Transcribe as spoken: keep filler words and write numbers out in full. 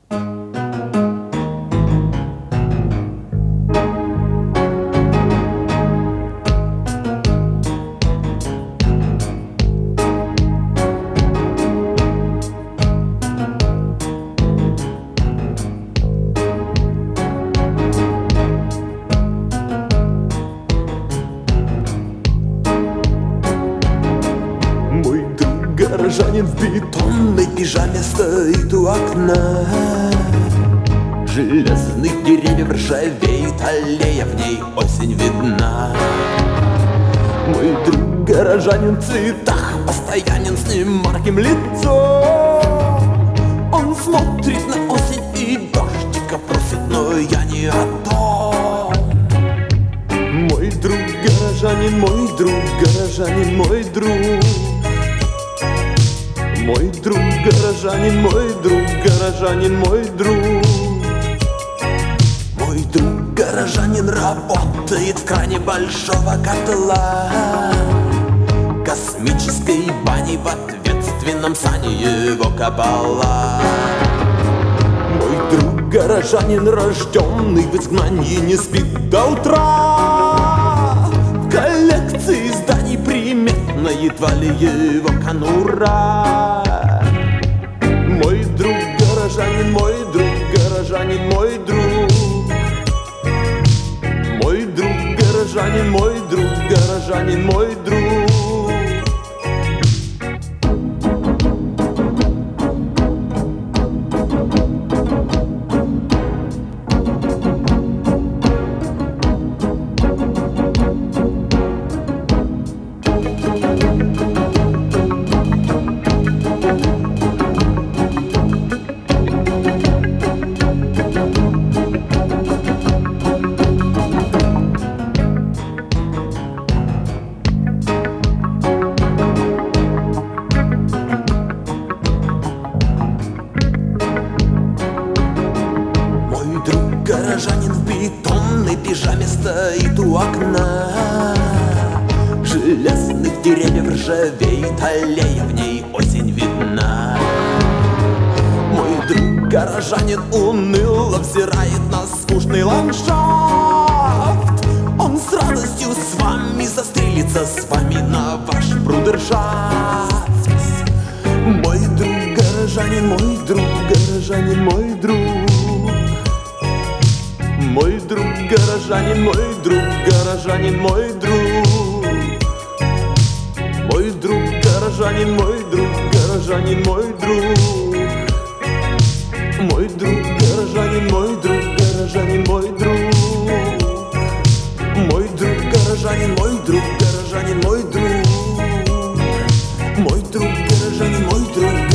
Горожанин в бетонной пижаме стоит у окна. Железных деревьев ржавеет аллея, в ней осень видна. Мой друг горожанин в цветах постоянен, с немарким лицом. Он смотрит на осень и дождика просит, но я не о том. Мой друг горожанин, мой друг горожанин, мой друг. Мой друг горожанин, мой друг горожанин, мой друг. Мой друг горожанин работает в кране большого котла, космической бани в ответственном сане его кабала. Мой друг горожанин, рожденный в изгнании, не спит до утра. В коллекции изданий приметна едва ли его конура. Мой друг горожанин, мой друг горожанин, мой друг. Мой друг горожанин, мой друг горожанин, мой друг. Горожанин в бетонной пижаме стоит у окна. Железных деревьев ржавеет аллея, в ней осень видна. Мой друг горожанин уныло взирает на скучный ландшафт. Он с радостью с вами застрелится, с вами на ваш брудершафт. Мой друг горожанин, мой друг горожанин, мой друг. Мой друг горожанин, мой друг горожанин, мой друг. Мой друг горожанин, мой друг горожанин, мой друг. Мой друг горожанин, мой друг горожанин, мой друг. Мой друг горожанин, мой друг горожанин, мой друг. Мой друг горожанин, мой друг.